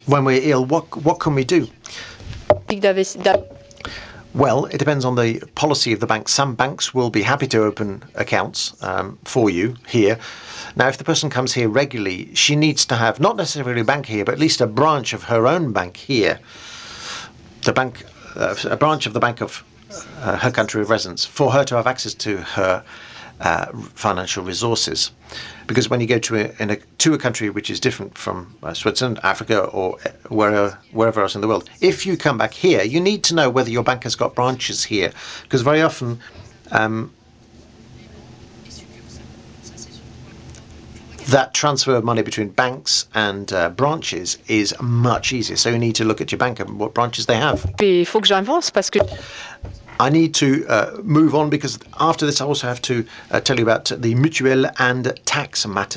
When we're ill, what can we do? Well, it depends on the policy of the bank. Some banks will be happy to open accounts for you here. Now, if the person comes here regularly, she needs to have not necessarily a bank here, but at least a branch of her own bank here. The bank, a branch of the bank of her country of residence, for her to have access to her financial resources. Because when you go to a country which is different from Switzerland, Africa, or wherever else in the world, if you come back here, you need to know whether your bank has got branches here. Because very often that transfer of money between banks and branches is much easier. So you need to look at your bank and what branches they have. I need to move on because after this I also have to tell you about the mutuelle and tax matters.